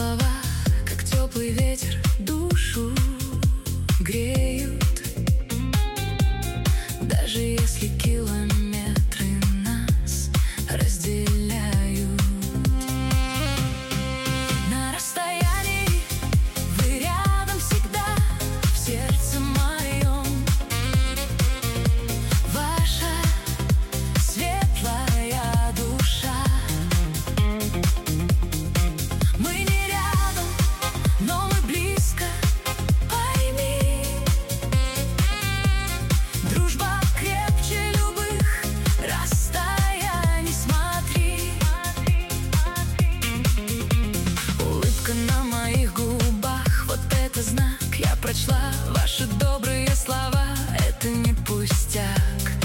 слова, как теплый ветер, душу греют. Даже если километры нас разделяют. На расстоянии вы рядом всегда, в сердце моем. Ваша светлая душа. Мы не рядом, но мы близко, пойми. Дружба крепче любых расстояний, смотри. Улыбка на моих губах, вот это знак. Я прочла ваши добрые слова, это не пустяк.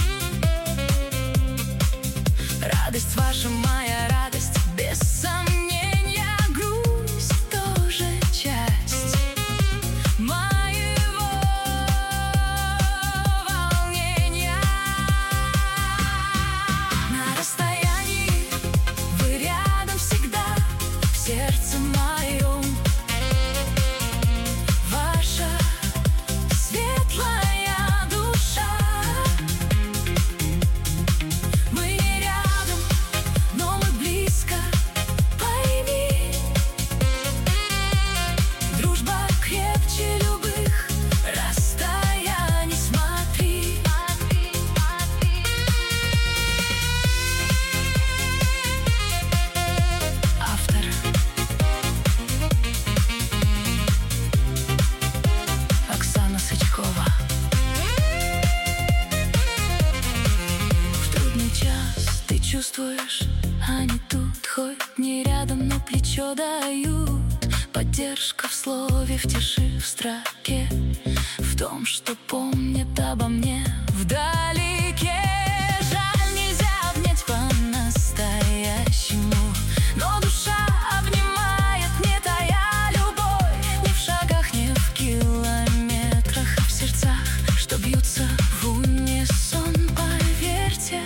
Радость ваша моя радость, без сомнения. Грусть тоже часть моего волнения. На расстоянии вы рядом всегда, в сердце моем. Ваша светлая душа. Мы не рядом, но мы близко, пойми. Дружба крепче любых расстояний, смотри. Автор Оксана Сычкова. В трудный час ты чувствуешь, они тут, хоть не рядом, но плечо дают. Поддержка в слове, в тиши, в строке, в том, что помнят обо мне вдалеке. Жаль, нельзя обнять по-настоящему, но душа обнимает, не тая любовь. Не в шагах, не в километрах, а в сердцах, что бьются в унисон, поверьте.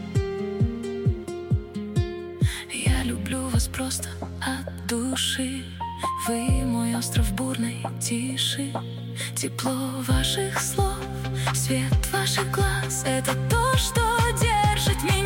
Я люблю вас просто от души. Вы мой остров бурной тиши. Тепло ваших слов, свет ваших глаз — это то, что держит меня.